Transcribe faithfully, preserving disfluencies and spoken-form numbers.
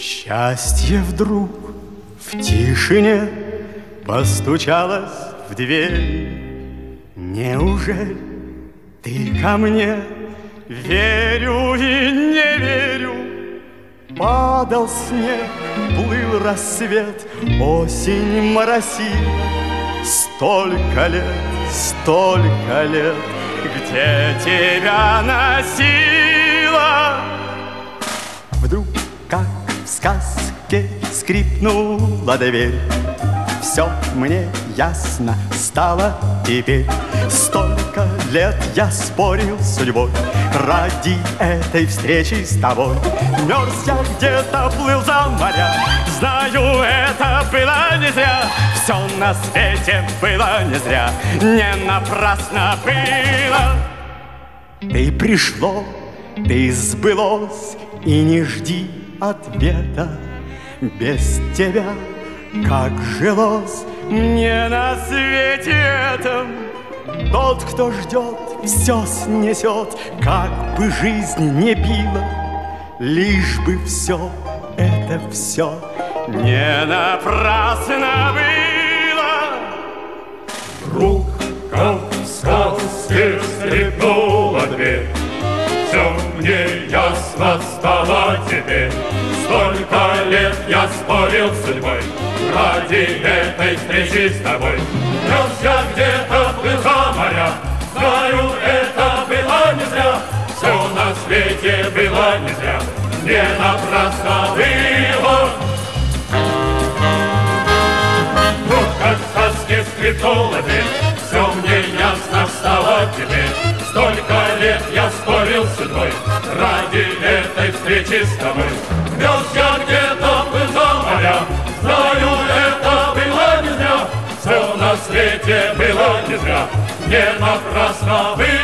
Счастье вдруг в тишине постучалось в дверь. Неужели ты ко мне? Верю и не верю. Падал снег, плыл рассвет, осень моросила. Столько лет, столько лет, где тебя носила? Вдруг, как в сказке, скрипнула дверь. Все мне ясно стало теперь. Столько лет я спорил с судьбой ради этой встречи с тобой. Мерз я где-то, плыл за моря. Знаю, это было не зря. Все на свете было не зря. Не напрасно было. Ты пришло, ты сбылось, и не жди ответа. Без тебя как жилось мне на свете этом. Тот, кто ждет, все снесет, как бы жизнь не била, лишь бы все, это все не напрасно было. Вдруг, как в сказке, скрипнула дверь. Все мне ясно стало теперь. Столько лет я спорил с судьбой ради этой встречи с тобой. Мерз я где-то, плыл за моря. Знаю, это было не зря. Все на свете было не зря. Не напрасно было. Вдруг, как в сказке, скрипнула дверь. Все мне ясно стало теперь. Столько лет я спорил с судьбой ради этой встречи с тобой. Мерз я где-то, плыл за моря. Знаю, это было не зря. Все на свете было не зря. Не напрасно было.